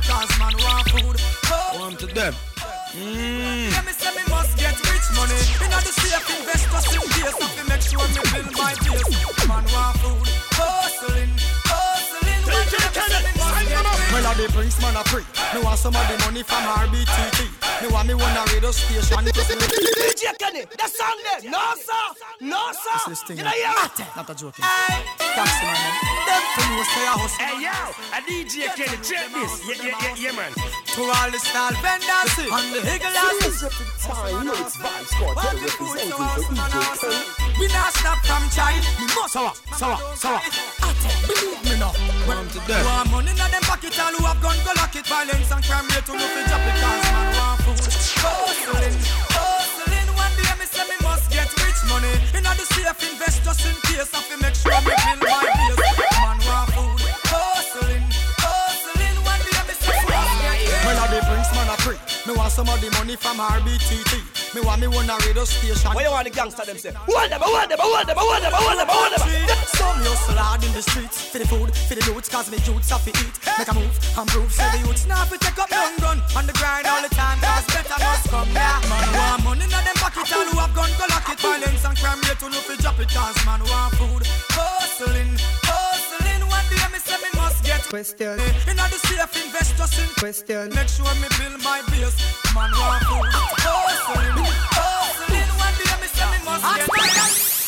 cause man want food. Warm to them. Yeah, me say me must get rich money. In the safe investors in case of me make sure me build my place. Man want food, hustling. Melody brings man a free. Me want some of the money from RBTT. Me want me one a radio station. DJ Kenny, the song there. No sir, no sir. This thing, you know yeah. not a joke. Taxi man, them things say I hustle. Hey yo, a DJ Kenny, check this. Yeah man. To all the style vendors and the higglers. Time, no, it's Vibes Squad representing for DJ Kenny. We not stop from child. We must sour. Believe me now. Warm to them. Want money in them pocket, all who have gun go lock it. Violence and crime rate to look for job because man want food. Hustling. One day me say me must get rich money. In the safe investors in case of me make sure me build my place. Man want food. Hustling. One day me say me must get rich. Well, they brings man a free. Me want some of the money from RBTT. Me want me one a radio station. What you want the gangster them say? I want them. Some hustle hard in the streets. For the food, for the loot, cause me youths have to eat. Make a move and prove, say the youths now fi take up young gun. On the grind all the time, cause better must come, yeah. Man want money in them pocket, all who have gun go lock it. Violence and crime rate to look fi drop it, cause man want food. Hustling, one day me say me must get question. In the safe investors in question. Make sure me build my base. Man want food. Hustling, one day me say me must get